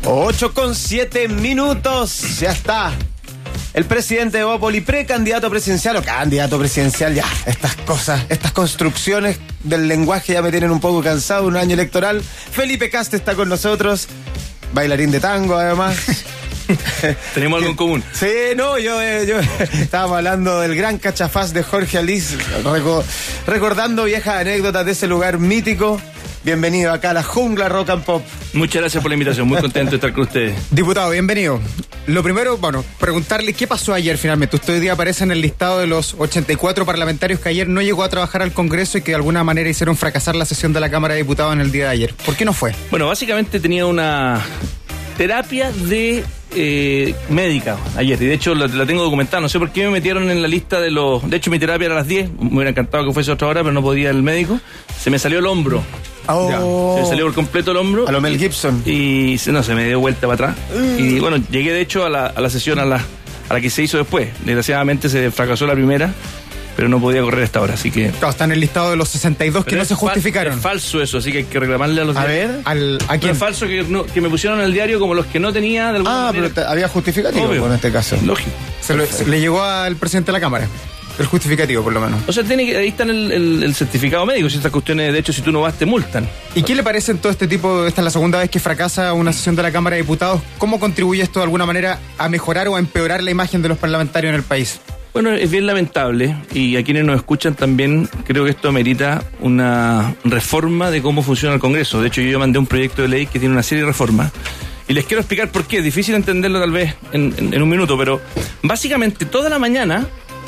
8:07. Ya está. El presidente de Bópoli, precandidato presidencial o candidato presidencial, ya, estas cosas, estas construcciones del lenguaje ya me tienen un poco cansado, un año electoral. Felipe Cast está con nosotros, bailarín de tango además. Tenemos algo en común. Sí, no, yo estábamos hablando del gran cachafaz de Jorge Alice, recordando viejas anécdotas de ese lugar mítico. Bienvenido acá a la jungla Rock and Pop. Muchas gracias por la invitación, muy contento de estar con ustedes. Diputado, bienvenido. Lo primero, preguntarle qué pasó ayer finalmente. Usted hoy día aparece en el listado de los 84 parlamentarios que ayer no llegó a trabajar al Congreso y que de alguna manera hicieron fracasar la sesión de la Cámara de Diputados en el día de ayer. ¿Por qué no fue? Bueno, básicamente tenía una terapia de médica ayer, y de hecho la tengo documentada. No sé por qué me metieron en la lista de los... De hecho mi terapia era a las 10, me hubiera encantado que fuese otra hora, pero no podía el médico. Se me salió el hombro. Se me salió por completo el hombro. A lo Mel Gibson. Y se me dio vuelta para atrás. Y bueno, llegué de hecho a la sesión a la que se hizo después. Desgraciadamente se fracasó la primera, pero no podía correr a esta hora, así que... Claro, está en el listado de los 62 que no se justificaron. Es falso eso, así que hay que reclamarle a los diarios. A ver, ¿a quién? Es falso que me pusieron en el diario como los que no tenía de alguna manera. Pero había justificativo en este caso. Lógico. Se le llegó al presidente de la Cámara. El justificativo, por lo menos. O sea, ahí está el certificado médico. Si estas cuestiones, de hecho, si tú no vas, te multan. ¿Y qué le parece en todo este tipo? Esta es la segunda vez que fracasa una sesión de la Cámara de Diputados. ¿Cómo contribuye esto de alguna manera a mejorar o a empeorar la imagen de los parlamentarios en el país? Bueno, es bien lamentable, y a quienes nos escuchan también creo que esto amerita una reforma de cómo funciona el Congreso. De hecho, yo mandé un proyecto de ley que tiene una serie de reformas, y les quiero explicar por qué. Es difícil entenderlo tal vez en un minuto, pero básicamente toda la mañana,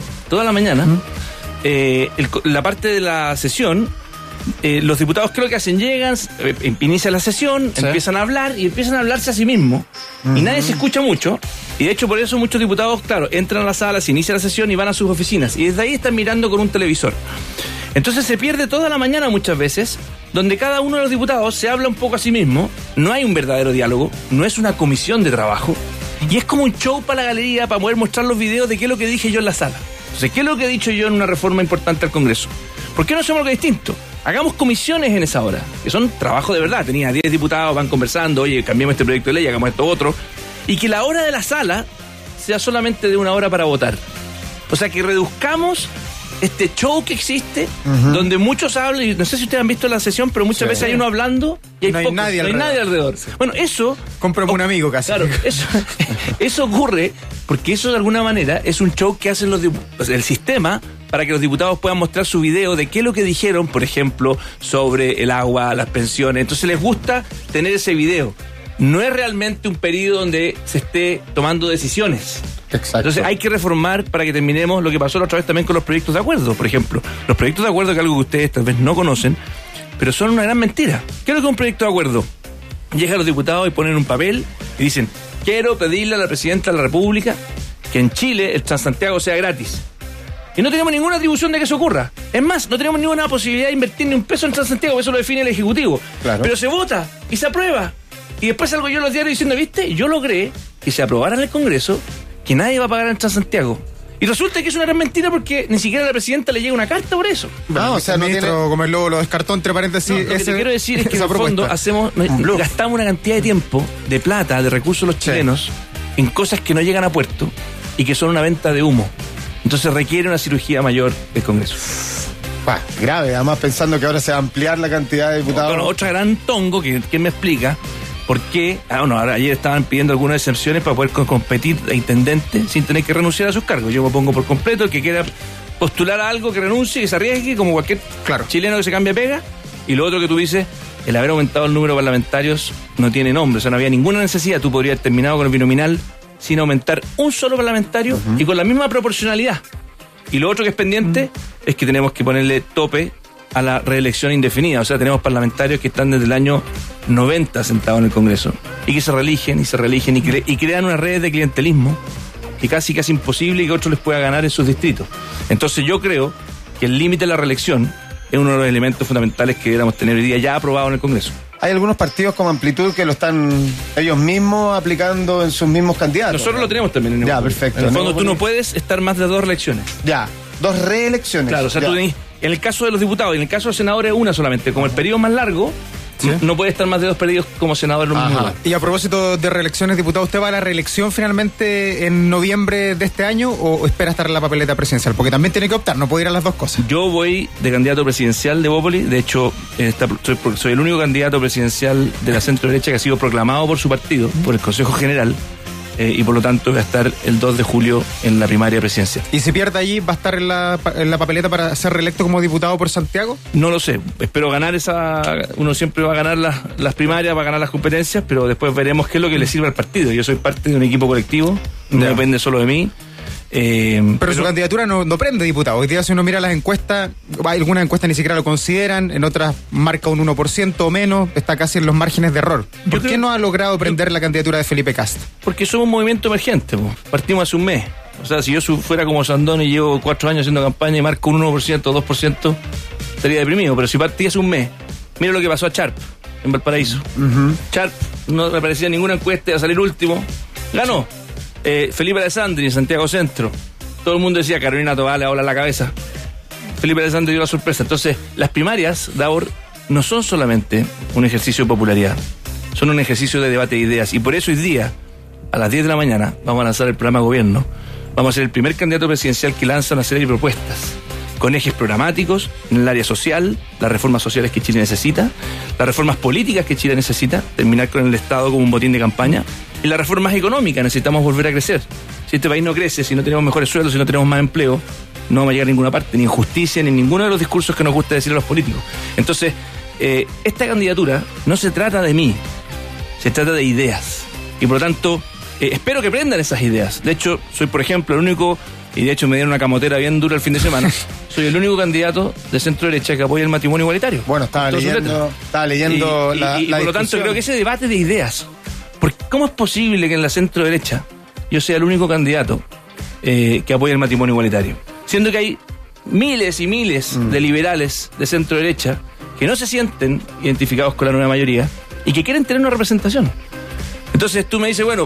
la parte de la sesión, los diputados creo que hacen, llegan, inicia la sesión, ¿sí? Empiezan a hablar y empiezan a hablarse a sí mismos, y nadie se escucha mucho, y de hecho por eso muchos diputados, claro, entran a la sala, se inicia la sesión y van a sus oficinas, y desde ahí están mirando con un televisor. Entonces se pierde toda la mañana muchas veces, donde cada uno de los diputados se habla un poco a sí mismo, no hay un verdadero diálogo, no es una comisión de trabajo, y es como un show para la galería, para poder mostrar los videos de qué es lo que dije yo en la sala. Entonces, ¿qué es lo que he dicho yo en una reforma importante al Congreso? ¿Por qué no hacemos algo distinto? Hagamos comisiones en esa hora, que son trabajo de verdad. Tenía 10 diputados, van conversando, oye, cambiemos este proyecto de ley, hagamos esto otro. Y que la hora de la sala sea solamente de una hora para votar. O sea, que reduzcamos este show que existe, donde muchos hablan, y no sé si ustedes han visto la sesión, pero muchas veces hay uno hablando y hay, no hay nadie alrededor. Sí. Bueno, eso... Cómprame un amigo casi. Claro, eso ocurre porque eso de alguna manera es un show que hacen el sistema para que los diputados puedan mostrar su video de qué es lo que dijeron, por ejemplo, sobre el agua, las pensiones. Entonces les gusta tener ese video. No es realmente un periodo donde se esté tomando decisiones. Exacto. Entonces hay que reformar para que terminemos lo que pasó la otra vez también con los proyectos de acuerdo, por ejemplo. Los proyectos de acuerdo, que es algo que ustedes tal vez no conocen, pero son una gran mentira. ¿Qué es lo que es un proyecto de acuerdo? Llegan los diputados y ponen un papel y dicen: quiero pedirle a la Presidenta de la República que en Chile el Transantiago sea gratis. Y no tenemos ninguna atribución de que eso ocurra. Es más, no tenemos ninguna posibilidad de invertir ni un peso en Transantiago, eso lo define el Ejecutivo. Claro. Pero se vota y se aprueba. Y después salgo yo en los diarios diciendo: ¿viste? Yo logré que se aprobara en el Congreso que nadie va a pagar en Transantiago. Y resulta que es una gran mentira porque ni siquiera a la Presidenta le llega una carta por eso. O sea, no tiene... como el lobo lo descartó, entre paréntesis. Lo que te quiero decir es que en el fondo gastamos una cantidad de tiempo, de plata, de recursos los chilenos, en cosas que no llegan a puerto y que son una venta de humo. Entonces requiere una cirugía mayor del Congreso. Grave, además pensando que ahora se va a ampliar la cantidad de diputados. Bueno, otra gran tongo que me explica por qué. Ahora ayer estaban pidiendo algunas excepciones para poder competir a intendente sin tener que renunciar a sus cargos. Yo me pongo por completo, el que quiera postular a algo, que renuncie, que se arriesgue, como cualquier chileno que se cambie pega. Y lo otro que tú dices, el haber aumentado el número de parlamentarios no tiene nombre, o sea, no había ninguna necesidad. Tú podrías haber terminado con el binominal sin aumentar un solo parlamentario y con la misma proporcionalidad. Y lo otro que es pendiente es que tenemos que ponerle tope a la reelección indefinida. O sea, tenemos parlamentarios que están desde el año 90 sentados en el Congreso y que se reeligen y crean unas redes de clientelismo que casi imposible que otro les pueda ganar en sus distritos. Entonces yo creo que el límite de la reelección es uno de los elementos fundamentales que deberíamos tener hoy día ya aprobado en el Congreso. Hay algunos partidos como Amplitud que lo están ellos mismos aplicando en sus mismos candidatos. Nosotros lo tenemos también en el Ya, perfecto. En el fondo tú no puedes estar más de 2 reelecciones. Ya, 2 reelecciones. Claro, o sea, tú tenés, en el caso de los diputados y en el caso de los senadores, una solamente. Como el periodo más largo, ¿Sí? No puede estar más de 2 perdidos como senador en un mismo lugar. Y a propósito de reelecciones, diputado, ¿usted va a la reelección finalmente en noviembre de este año o espera estar en la papeleta presidencial? Porque también tiene que optar, no puede ir a las dos cosas. Yo voy de candidato presidencial de Bópoli. De hecho, soy el único candidato presidencial de la centro derecha que ha sido proclamado por su partido, por el Consejo General. Y por lo tanto voy a estar el 2 de julio en la primaria presidencial. ¿Y si pierde allí, va a estar en la papeleta para ser reelecto como diputado por Santiago? No lo sé, espero ganar uno siempre va a ganar las primarias, va a ganar las competencias, pero después veremos qué es lo que le sirve al partido. Yo soy parte de un equipo colectivo, no depende solo de mí. Pero su candidatura no prende, diputado. Hoy día si uno mira las encuestas, algunas encuestas ni siquiera lo consideran, en otras marca un 1% o menos, está casi en los márgenes de error. ¿Por qué no ha logrado prender la candidatura de Felipe Kast? Porque somos un movimiento emergente, partimos hace un mes. O sea, si yo fuera como Sandón y llevo 4 años haciendo campaña y marco un 1% o 2%, estaría deprimido. Pero si partí hace un mes, mira lo que pasó a Sharp en Valparaíso. Sharp no me parecía ninguna encuesta, iba a salir último, ganó. Felipe Alessandri en Santiago Centro, todo el mundo decía Carolina Tobar le va a volar la cabeza. Felipe Alessandri dio la sorpresa. Entonces, las primarias, Davor, no son solamente un ejercicio de popularidad, son un ejercicio de debate de ideas. Y por eso hoy día, a las 10 de la mañana, vamos a lanzar el programa de gobierno. Vamos a ser el primer candidato presidencial que lanza una serie de propuestas con ejes programáticos en el área social, las reformas sociales que Chile necesita, las reformas políticas que Chile necesita, terminar con el Estado como un botín de campaña, y las reformas económicas. Necesitamos volver a crecer. Si este país no crece, si no tenemos mejores sueldos, si no tenemos más empleo, no vamos a llegar a ninguna parte, ni en justicia, ni en ninguno de los discursos que nos gusta decir a los políticos. Entonces, esta candidatura no se trata de mí, se trata de ideas. Y por lo tanto, espero que prendan esas ideas. De hecho, soy, por ejemplo, el único, y de hecho me dieron una camotera bien dura el fin de semana, soy el único candidato de centro derecha que apoya el matrimonio igualitario. Bueno, estaba leyendo y por lo tanto creo que ese debate de ideas, porque ¿cómo es posible que en la centro derecha yo sea el único candidato que apoya el matrimonio igualitario? Siendo que hay miles y miles de liberales de centro derecha que no se sienten identificados con la nueva mayoría y que quieren tener una representación. Entonces tú me dices, bueno,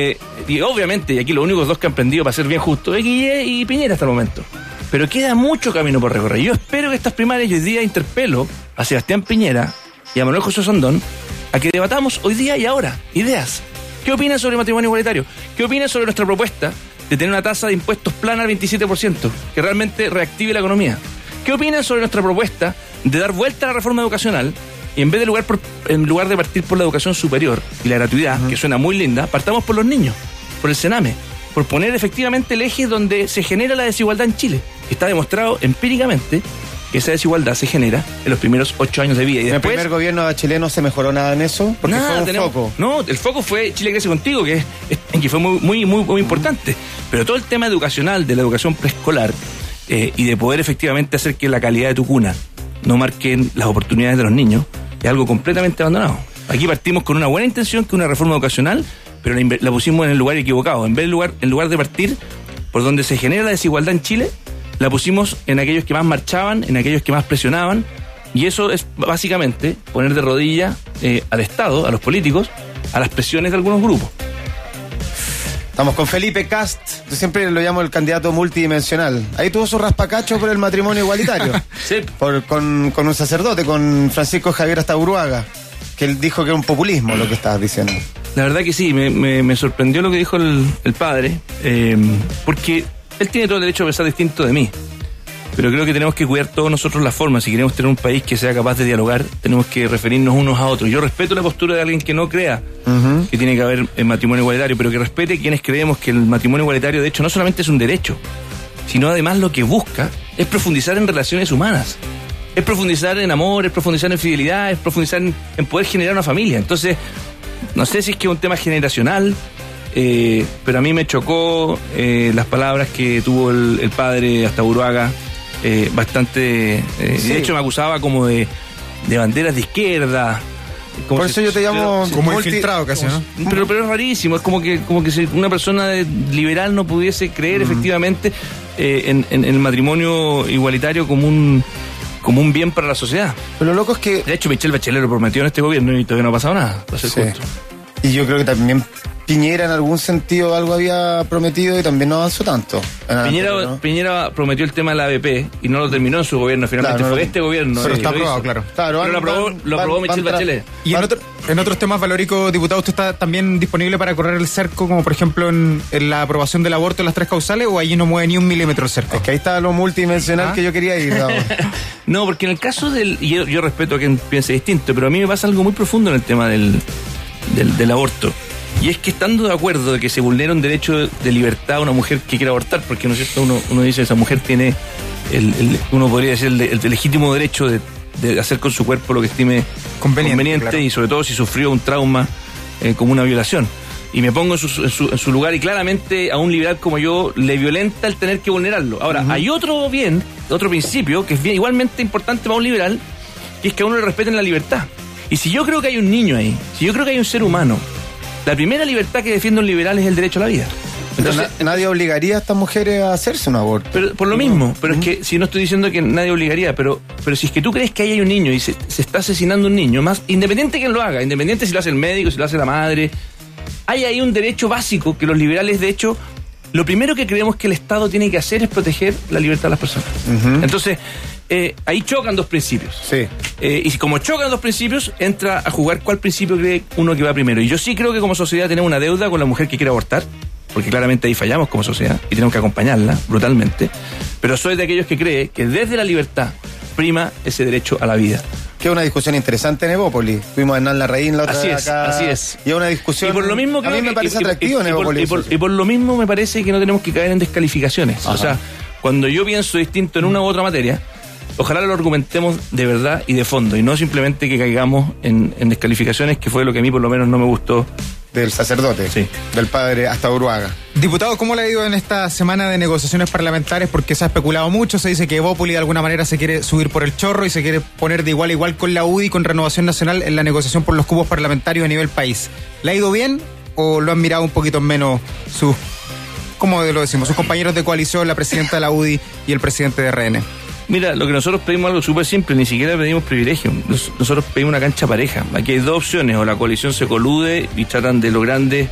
y obviamente, y aquí los únicos dos que han aprendido, para ser bien justo, es Guille y Piñera hasta el momento. Pero queda mucho camino por recorrer. Yo espero que estas primarias, hoy día interpelo a Sebastián Piñera y a Manuel José Sandón a que debatamos hoy día y ahora ideas. ¿Qué opinan sobre el matrimonio igualitario? ¿Qué opinan sobre nuestra propuesta de tener una tasa de impuestos plana al 27%, que realmente reactive la economía? ¿Qué opinan sobre nuestra propuesta de dar vuelta a la reforma educacional y en lugar de partir por la educación superior y la gratuidad, que suena muy linda, partamos por los niños, por el Sename, por poner efectivamente el eje donde se genera la desigualdad en Chile? Está demostrado empíricamente que esa desigualdad se genera en los primeros 8 años de vida. Y ¿En después, el primer gobierno chileno no se mejoró nada en eso? Porque nada, fue un foco. No, el foco fue Chile Crece Contigo, que fue muy importante. Pero todo el tema educacional, de la educación preescolar, y de poder efectivamente hacer que la calidad de tu cuna no marquen las oportunidades de los niños, es algo completamente abandonado. Aquí partimos con una buena intención, que es una reforma educacional, pero la pusimos en el lugar equivocado. En lugar de partir por donde se genera la desigualdad en Chile, la pusimos en aquellos que más marchaban, en aquellos que más presionaban, y eso es básicamente poner de rodillas al Estado, a los políticos, a las presiones de algunos grupos. Estamos con Felipe Kast, yo siempre lo llamo el candidato multidimensional. Ahí tuvo su raspacacho por el matrimonio igualitario. Sí. Con un sacerdote, con Francisco Javier Astaburuaga, que él dijo que era un populismo lo que estabas diciendo. La verdad que sí, me sorprendió lo que dijo el padre, porque él tiene todo el derecho a pensar distinto de mí. Pero creo que tenemos que cuidar todos nosotros la forma. Si queremos tener un país que sea capaz de dialogar, tenemos que referirnos unos a otros. Yo respeto la postura de alguien que no crea que tiene que haber matrimonio igualitario, pero que respete quienes creemos que el matrimonio igualitario, de hecho, no solamente es un derecho, sino además lo que busca es profundizar en relaciones humanas. Es profundizar en amor, es profundizar en fidelidad, es profundizar en poder generar una familia. Entonces, no sé si es que es un tema generacional, pero a mí me chocó las palabras que tuvo el padre Astaburuaga, bastante... Sí. De hecho me acusaba como de banderas de izquierda. Por eso yo te llamo... Como infiltrado casi, ¿no? Pero es rarísimo, es como que si una persona liberal no pudiese creer efectivamente en el matrimonio igualitario como un bien para la sociedad. Pero lo loco es que... De hecho, Michelle Bachelet lo prometió en este gobierno y todavía no ha pasado nada, para ser Sí. justo. Y yo creo que también Piñera en algún sentido algo había prometido y también no avanzó tanto. Piñera prometió el tema de la ABP y no lo terminó en su gobierno, finalmente claro, fue este gobierno. Pero está aprobado, claro. Pero lo aprobó Michelle Bachelet. Y en otros temas, Valórico, diputado, ¿usted está también disponible para correr el cerco, como por ejemplo en la aprobación del aborto en las 3 causales, o allí no mueve ni un milímetro el cerco? Es que ahí está lo multidimensional que yo quería ir. No, porque en el caso yo respeto a quien piense distinto, pero a mí me pasa algo muy profundo en el tema del aborto. Y es que estando de acuerdo de que se vulnera un derecho de libertad a una mujer que quiera abortar, porque no es cierto, uno dice esa mujer tiene uno podría decir el legítimo derecho de hacer con su cuerpo lo que estime conveniente claro. Y sobre todo si sufrió un trauma como una violación. Y me pongo en su lugar, y claramente a un liberal como yo le violenta el tener que vulnerarlo. Ahora, hay otro principio que es igualmente importante para un liberal, y es que a uno le respeten la libertad. Y si yo creo que hay un niño ahí, si yo creo que hay un ser humano, la primera libertad que defiende un liberal es el derecho a la vida. Entonces, nadie obligaría a estas mujeres a hacerse un aborto. Pero por lo mismo, pero es que si no estoy diciendo que nadie obligaría, pero si es que tú crees que ahí hay un niño y se está asesinando un niño, más independiente de quién lo haga, independiente si lo hace el médico, si lo hace la madre, hay ahí un derecho básico que los liberales, de hecho, lo primero que creemos que el Estado tiene que hacer es proteger la libertad de las personas. Entonces, ahí chocan dos principios. Sí. Y como chocan dos principios, entra a jugar cuál principio cree uno que va primero. Y yo sí creo que como sociedad tenemos una deuda con la mujer que quiere abortar, porque claramente ahí fallamos como sociedad y tenemos que acompañarla brutalmente. Pero soy de aquellos que cree que desde la libertad prima ese derecho a la vida. Que es una discusión interesante en Evópolis. Fuimos a Hernán Larraín la otra vez acá. Así es. Y es una discusión. Y por lo mismo a mí me parece atractivo en Evópolis. Y por lo mismo me parece que no tenemos que caer en descalificaciones. Ajá. O sea, cuando yo pienso distinto en una u otra materia, ojalá lo argumentemos de verdad y de fondo, y no simplemente que caigamos en descalificaciones, que fue lo que a mí por lo menos no me gustó. Del sacerdote, sí. Del padre hasta Uruaga. Diputado, ¿cómo le ha ido en esta semana de negociaciones parlamentarias? Porque se ha especulado mucho, se dice que Evópolis de alguna manera se quiere subir por el chorro y se quiere poner de igual a igual con la UDI, con Renovación Nacional en la negociación por los cupos parlamentarios a nivel país. ¿Le ha ido bien o lo han mirado un poquito menos sus, ¿cómo lo decimos? Sus compañeros de coalición, la presidenta de la UDI y el presidente de RN? Mira, lo que nosotros pedimos es algo súper simple, ni siquiera pedimos privilegio. Nosotros pedimos una cancha pareja. Aquí hay dos opciones: o la coalición se colude y tratan de lo grande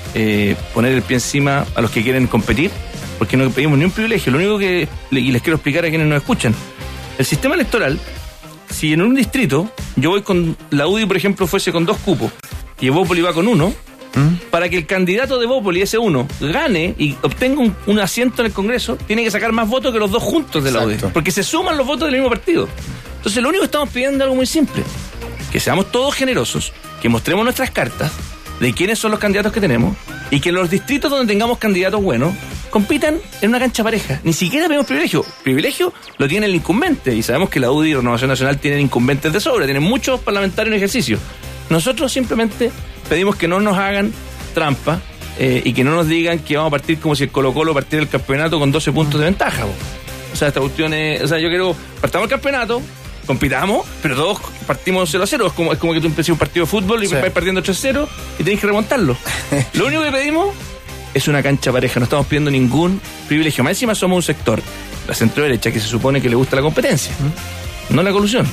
poner el pie encima a los que quieren competir, porque no pedimos ni un privilegio. Lo único que, y les quiero explicar a quienes nos escuchan, el sistema electoral, si en un distrito yo voy con la UDI, por ejemplo, fuese con 2 cupos y Evópolis va con 1, para que el candidato de Evópolis, ese 1, gane y obtenga un asiento en el Congreso, tiene que sacar más votos que los 2 juntos de la UDI, porque se suman los votos del mismo partido. Entonces lo único que estamos pidiendo es algo muy simple: que seamos todos generosos, que mostremos nuestras cartas de quiénes son los candidatos que tenemos, y que los distritos donde tengamos candidatos buenos compitan en una cancha pareja. Ni siquiera pedimos privilegio. Privilegio lo tiene el incumbente, y sabemos que la UDI y Renovación Nacional tienen incumbentes de sobra, tienen muchos parlamentarios en ejercicio. Nosotros simplemente pedimos que no nos hagan trampa y que no nos digan que vamos a partir como si el Colo-Colo partiera el campeonato con 12 puntos de ventaja. O sea, esta cuestión es... O sea, yo quiero... Partamos el campeonato, compitamos, pero todos partimos 0-0. Es como que tú empecé un partido de fútbol y vas perdiendo 8-0 y tenés que remontarlo. Lo único que pedimos es una cancha pareja. No estamos pidiendo ningún privilegio. Más encima somos un sector, la centro-derecha, que se supone que le gusta la competencia, no la colusión.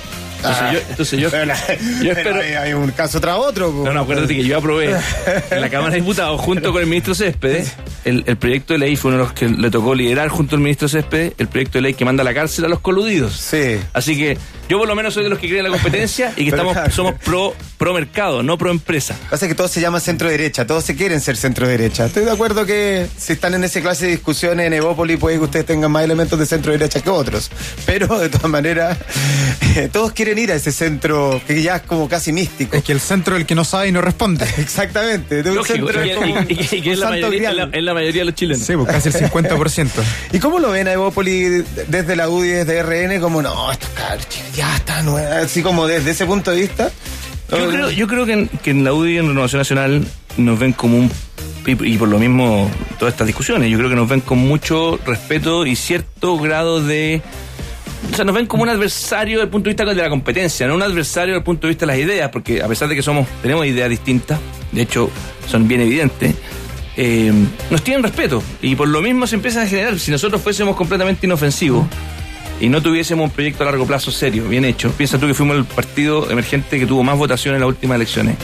Entonces yo espero... Hay un caso tras otro. No, acuérdate que yo aprobé en la Cámara de Diputados, junto con el ministro Céspedes, el proyecto de ley, fue uno de los que le tocó liderar junto al ministro Céspedes, el proyecto de ley que manda a la cárcel a los coludidos. Sí. Así que yo por lo menos soy de los que creen la competencia y que somos pro mercado, no pro empresa. Pasa que todos se llaman centro derecha, todos se quieren ser centro derecha. Estoy de acuerdo que si están en esa clase de discusiones en Evópolis, puede que ustedes tengan más elementos de centro derecha que otros. Pero de todas maneras, todos quieren ir a ese centro que ya es como casi místico. Es que el centro es el que no sabe y no responde. Exactamente. Lógico, y que es la mayoría de los chilenos. Sí, pues casi el 50%. ¿Y cómo lo ven a Evópolis desde la UDI, desde RN? Como no, estos cabros ya está nueva, así como desde ese punto de vista. Yo creo que en la UDI y en Renovación Nacional nos ven como un... Y por lo mismo todas estas discusiones, yo creo que nos ven con mucho respeto y cierto grado de... O sea, nos ven como un adversario desde el punto de vista de la competencia, no un adversario desde el punto de vista de las ideas, porque a pesar de que tenemos ideas distintas, de hecho son bien evidentes, nos tienen respeto, y por lo mismo se empiezan a generar. Si nosotros fuésemos completamente inofensivos, y no tuviésemos un proyecto a largo plazo serio, bien hecho. Piensa tú que fuimos el partido emergente que tuvo más votación en las últimas elecciones,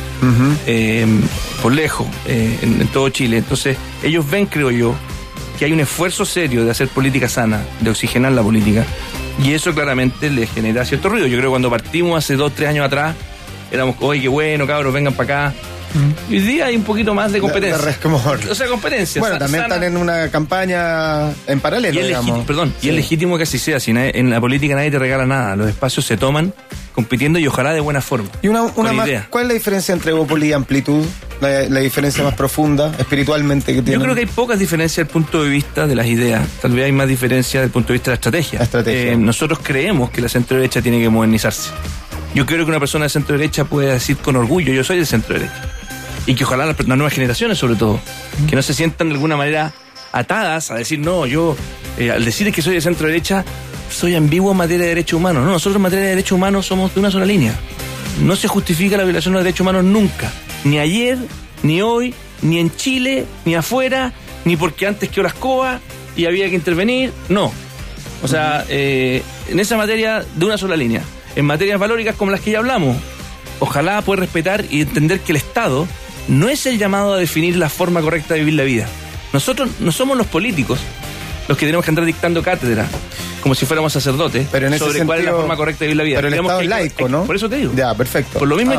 por lejos, en todo Chile. Entonces, ellos ven, creo yo, que hay un esfuerzo serio de hacer política sana, de oxigenar la política, y eso claramente les genera cierto ruido. Yo creo que cuando partimos hace 2-3 años atrás, éramos, oye, qué bueno, cabros, vengan para acá. Y hoy día hay un poquito más de competencia. O sea, competencia. Bueno, también están en una campaña en paralelo, digamos. Y es legítimo que así sea. Si en la política nadie te regala nada. Los espacios se toman compitiendo y ojalá de buena forma. Y una más, ¿cuál es la diferencia entre Evópolis y Amplitud? La diferencia más profunda, espiritualmente, que tiene. Yo creo que hay pocas diferencias desde el punto de vista de las ideas. Tal vez hay más diferencias desde el punto de vista de la estrategia. Nosotros creemos que la centro derecha tiene que modernizarse. Yo creo que una persona de centro derecha puede decir con orgullo, yo soy de centro derecha. Y que ojalá las nuevas generaciones, sobre todo, que no se sientan de alguna manera atadas a decir, no, yo, al decir que soy de centro derecha, soy ambiguo en materia de derechos humanos. No, nosotros en materia de derechos humanos somos de una sola línea. No se justifica la violación de los derechos humanos nunca. Ni ayer, ni hoy, ni en Chile, ni afuera, ni porque antes quedó la escoba y había que intervenir. No. O sea, en esa materia de una sola línea. En materias valóricas como las que ya hablamos, ojalá poder respetar y entender que el Estado no es el llamado a definir la forma correcta de vivir la vida. Nosotros no somos los políticos los que tenemos que andar dictando cátedra, como si fuéramos sacerdotes, pero en ese sobre sentido, cuál es la forma correcta de vivir la vida. Pero el Estado es laico, ¿no? Por eso te digo. Ya, perfecto. Por lo mismo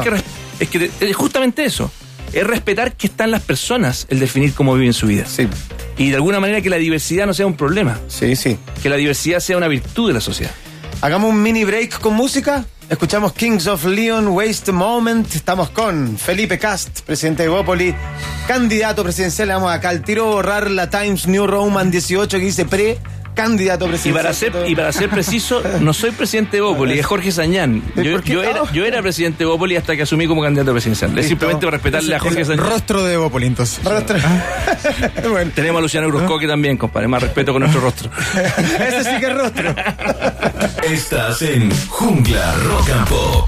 es justamente eso. Es respetar que están las personas el definir cómo viven su vida. Sí. Y de alguna manera que la diversidad no sea un problema. Sí, sí. Que la diversidad sea una virtud de la sociedad. Hagamos un mini break con música. Escuchamos Kings of Leon, Waste a Moment. Estamos con Felipe Kast, presidente de Evópolis, candidato presidencial. Le vamos acá al tiro borrar la Times New Roman 18 que dice candidato presidencial. Y para ser preciso, no soy presidente de Evópolis, es Jorge Sañán. Yo era presidente de Evópolis hasta que asumí como candidato presidencial. Es simplemente para respetarle a Jorge Sañán. Rostro de Evópolis, entonces. Bueno. Tenemos a Luciano Gruscoque también, compadre. Más respeto con nuestro rostro. Ese sí que es rostro. Estás en Jungla Rock and Pop.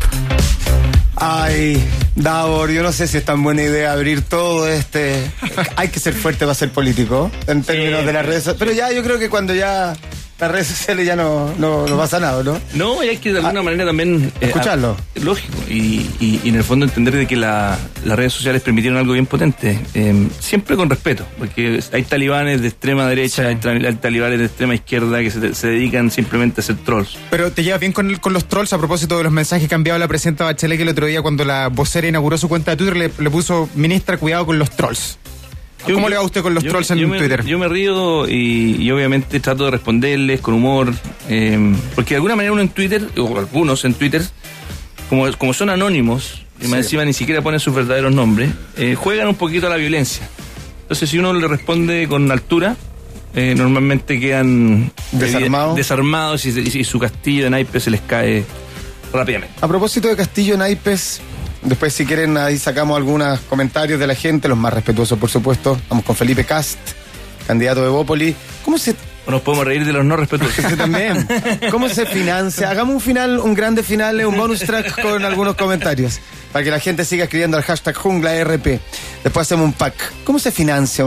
Ay, Davor, yo no sé si es tan buena idea abrir todo hay que ser fuerte para ser político, en términos de las redes sociales. Pero ya, yo creo que cuando ya las redes sociales ya no pasa nada, ¿no? No, y hay que de alguna manera también escucharlo. Lógico, y en el fondo entender de que las redes sociales permitieron algo bien potente, siempre con respeto, porque hay talibanes de extrema derecha, hay talibanes de extrema izquierda que se dedican simplemente a ser trolls. Pero te llevas bien con los trolls a propósito de los mensajes que ha enviado la presidenta Bachelet, que el otro día cuando la vocera inauguró su cuenta de Twitter le puso: ministra, cuidado con los trolls. ¿Cómo le va a usted con los trolls en Twitter? Yo me río y obviamente trato de responderles con humor, porque de alguna manera uno en Twitter, o algunos en Twitter, como son anónimos, y más encima ni siquiera ponen sus verdaderos nombres, juegan un poquito a la violencia. Entonces si uno le responde con altura, normalmente quedan desarmados y su castillo de naipes se les cae rápidamente. A propósito de castillo de naipes, después, si quieren, ahí sacamos algunos comentarios de la gente, los más respetuosos, por supuesto. Vamos con Felipe Kast, candidato de Evópolis. ¿Cómo se...? O nos podemos reír de los no respetuosos. También. ¿Cómo se financia? Hagamos un grande final, un bonus track con algunos comentarios, para que la gente siga escribiendo al hashtag JunglaRP. Después hacemos un pack. ¿Cómo se financia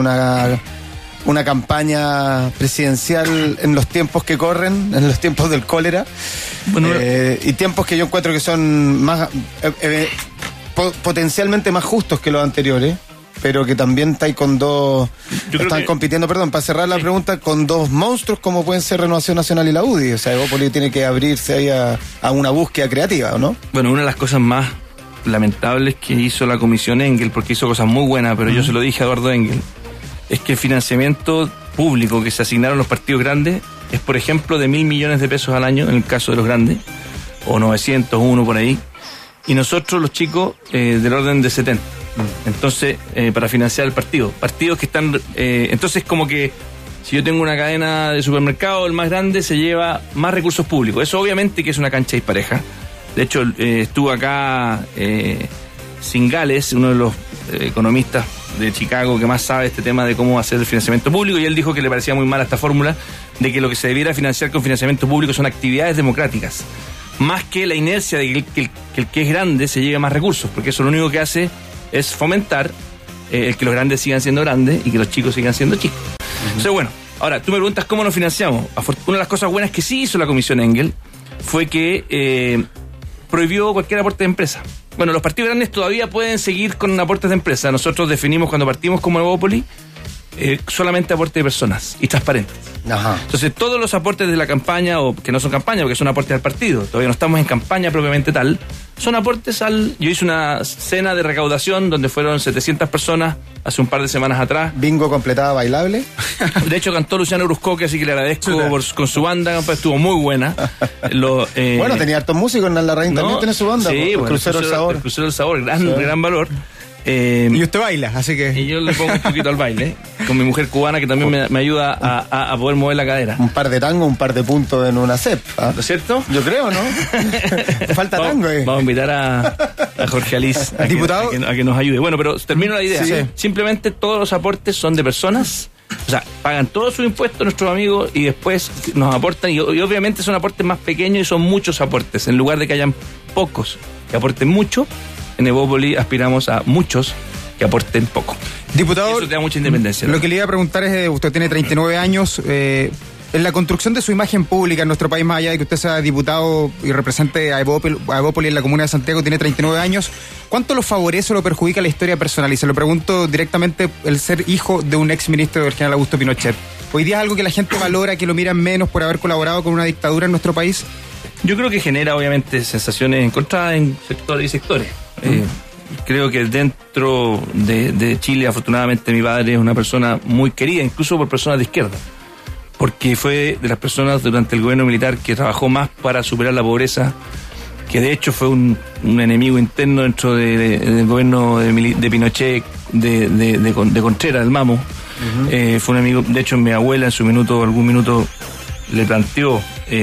una campaña presidencial en los tiempos que corren, en los tiempos del cólera? Bueno, y tiempos que yo encuentro que son más... potencialmente más justos que los anteriores, pero que también están compitiendo, para cerrar la pregunta, con dos monstruos como pueden ser Renovación Nacional y la UDI. O sea, Evópolis tiene que abrirse ahí a una búsqueda creativa, ¿no? Bueno, una de las cosas más lamentables que hizo la Comisión Engel, porque hizo cosas muy buenas, pero yo se lo dije a Eduardo Engel, es que el financiamiento público que se asignaron a los partidos grandes es, por ejemplo, de 1.000 millones de pesos al año en el caso de los grandes, o 901 por ahí, y nosotros los chicos del orden de 70. Entonces, para financiar el partido. Partidos que están... entonces, como que si yo tengo una cadena de supermercado, el más grande se lleva más recursos públicos. Eso obviamente que es una cancha dispareja. De hecho, estuvo acá Singales, uno de los economistas de Chicago que más sabe este tema de cómo hacer el financiamiento público, y él dijo que le parecía muy mala esta fórmula de que lo que se debiera financiar con financiamiento público son actividades democráticas, más que la inercia de que el que es grande se lleve más recursos, porque eso lo único que hace es fomentar el que los grandes sigan siendo grandes y que los chicos sigan siendo chicos. Entonces, bueno, Ahora, tú me preguntas cómo nos financiamos. Una de las cosas buenas que sí hizo la Comisión Engel fue que prohibió cualquier aporte de empresa. Bueno, los partidos grandes todavía pueden seguir con aportes de empresa. Nosotros definimos cuando partimos como Evópolis solamente aporte de personas y transparentes. Ajá. Entonces, todos los aportes de la campaña, o que no son campaña, porque son aportes al partido, todavía no estamos en campaña propiamente tal, son aportes Yo hice una cena de recaudación donde fueron 700 personas hace un par de semanas atrás. Bingo completada bailable. De hecho, cantó Luciano Uruzcoque, así que le agradezco con su banda, estuvo muy buena. Bueno, tenía hartos músicos en la radio, también tiene su banda. Sí, el Crucero del Sabor. El Crucero del Sabor, gran valor. Y usted baila, así que... Y yo le pongo un poquito al baile, con mi mujer cubana que también me ayuda a poder mover la cadera. Un par de tango, un par de puntos en una CEP. ¿Ah? ¿No es cierto? Yo creo, ¿no? Falta tango. Vamos a invitar a Jorge Alice diputado, a que nos ayude. Bueno, pero termino la idea. Sí. Simplemente todos los aportes son de personas. O sea, pagan todos sus impuestos nuestros amigos y después nos aportan. Y obviamente son aportes más pequeños y son muchos aportes. En lugar de que hayan pocos que aporten mucho, en Evópolis aspiramos a muchos que aporten poco. Diputado, eso te da mucha independencia, ¿no? Lo que le iba a preguntar es, usted tiene 39 años, en la construcción de su imagen pública en nuestro país, más allá de que usted sea diputado y represente a Evópolis en la Comuna de Santiago, tiene 39 años, ¿cuánto lo favorece o lo perjudica la historia personal? Y se lo pregunto directamente, el ser hijo de un ex ministro del general Augusto Pinochet. ¿Hoy día es algo que la gente valora, que lo miran menos por haber colaborado con una dictadura en nuestro país? Yo creo que genera obviamente sensaciones encontradas en sectores y sectores. Creo que dentro de Chile, afortunadamente, mi padre es una persona muy querida, incluso por personas de izquierda, porque fue de las personas durante el gobierno militar que trabajó más para superar la pobreza, que de hecho fue un enemigo interno dentro del gobierno de Pinochet, de Contreras, del Mamo. Fue un amigo, de hecho mi abuela en algún minuto le planteó,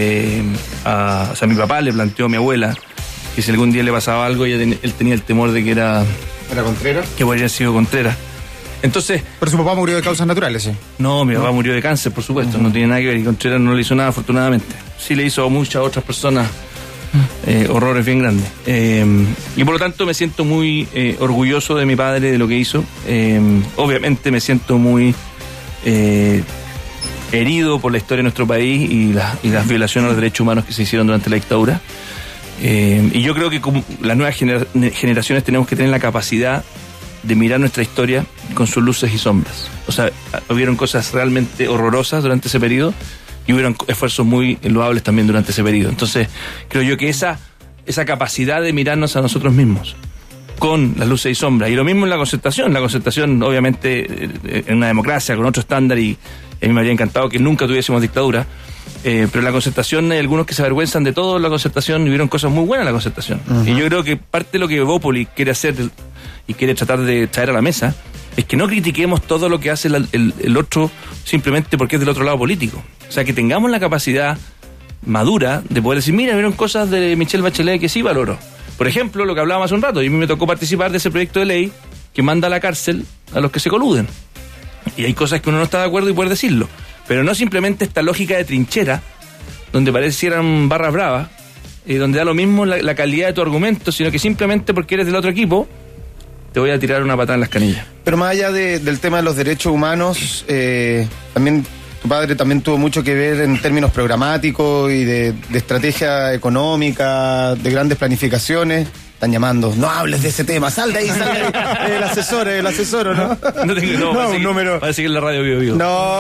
mi papá le planteó a mi abuela que si algún día le pasaba algo, él tenía el temor de que ¿Era Contreras? Que podría haber sido Contreras. Entonces... Pero su papá murió de causas naturales, ¿sí? No, mi papá murió de cáncer, por supuesto, no tiene nada que ver, y Contreras no le hizo nada, afortunadamente. Sí le hizo a muchas otras personas horrores bien grandes. Y por lo tanto me siento muy orgulloso de mi padre, de lo que hizo. Obviamente me siento muy herido por la historia de nuestro país y las violaciones a los derechos humanos que se hicieron durante la dictadura. Y yo creo que como las nuevas generaciones tenemos que tener la capacidad de mirar nuestra historia con sus luces y sombras. O sea, hubieron cosas realmente horrorosas durante ese periodo y hubieron esfuerzos muy loables también durante ese periodo. Entonces, creo yo que esa capacidad de mirarnos a nosotros mismos con las luces y sombras, y lo mismo en la Concertación, obviamente, en una democracia con otro estándar, y a mí me habría encantado que nunca tuviésemos dictadura, pero en la Concertación hay algunos que se avergüenzan de todo en la Concertación, y vieron cosas muy buenas en la Concertación. Y yo creo que parte de lo que Evópolis quiere hacer y quiere tratar de traer a la mesa es que no critiquemos todo lo que hace el otro simplemente porque es del otro lado político. O sea, que tengamos la capacidad madura de poder decir, mira, vieron cosas de Michelle Bachelet que sí valoro. Por ejemplo, lo que hablábamos hace un rato, y a mí me tocó participar de ese proyecto de ley que manda a la cárcel a los que se coluden. Y hay cosas que uno no está de acuerdo y puede decirlo. Pero no simplemente esta lógica de trinchera, donde parecieran barras bravas, donde da lo mismo la calidad de tu argumento, sino que simplemente porque eres del otro equipo, te voy a tirar una patada en las canillas. Pero más allá del tema de los derechos humanos, también tu padre también tuvo mucho que ver en términos programáticos y de estrategia económica, de grandes planificaciones. Están llamando, no hables de ese tema, sal de ahí. El asesor, ¿o ¿no? No, un número. Parece que es la radio Bio.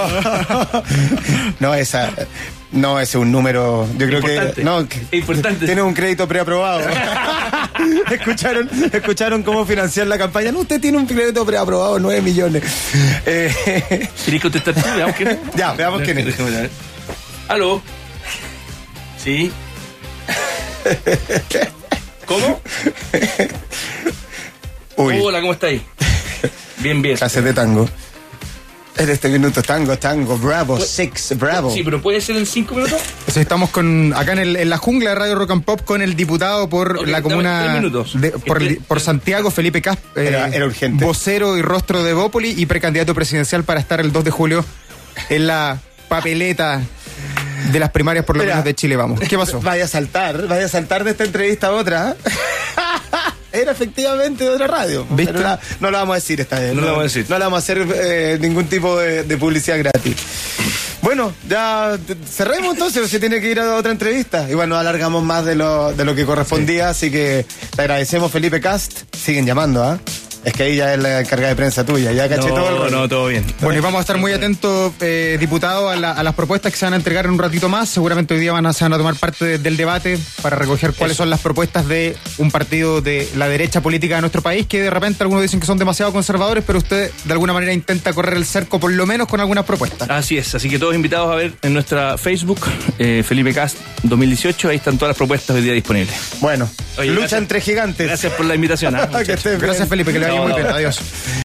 No, ese es un número, yo creo importante. Que importante. Tiene un crédito preaprobado. ¿Escucharon cómo financiar la campaña? No, usted tiene un crédito preaprobado, 9 millones. ¿Querés contestar tú? Veamos quién es. Ya, veamos quién es. Déjame ver. ¿Aló? ¿Sí? ¿Cómo? Uy. Hola, ¿cómo estáis? Bien. Clases de tango. En este minuto, tango, bravo, bravo. Sí, pero ¿puede ser en 5 minutos? Entonces estamos acá en la jungla de Radio Rock and Pop con el diputado por la comuna por Santiago, Felipe Casp, era urgente. Vocero y rostro de Evópolis y precandidato presidencial para estar el 2 de julio en la papeleta de las primarias por lo menos de Chile. Vamos. ¿Qué pasó? Vaya a saltar de esta entrevista a otra. Era efectivamente de otra radio. ¿Viste? Pero no la vamos a decir esta vez. No la vamos a decir. No la vamos a hacer ningún tipo de publicidad gratis. Bueno, ya cerremos entonces, se tiene que ir a otra entrevista. Igual nos alargamos más de lo que correspondía, así que te agradecemos, Felipe Cast. Siguen llamando, ¿ah? Es que ahí ya es la carga de prensa tuya, ya caché todo el rollo. No, todo bien. Bueno, y vamos a estar muy atentos, diputado, a las propuestas que se van a entregar en un ratito más. Seguramente hoy día se van a tomar parte del debate para recoger cuáles son las propuestas de un partido de la derecha política de nuestro país, que de repente algunos dicen que son demasiado conservadores, pero usted de alguna manera intenta correr el cerco, por lo menos con algunas propuestas. Así es, así que todos invitados a ver en nuestra Facebook, Felipe Cast 2018, ahí están todas las propuestas hoy día disponibles. Bueno, Oye, lucha gracias. entre gigantes. Gracias por la invitación. Que estés bien. Gracias, Felipe, que le vaya muy bien. Adiós.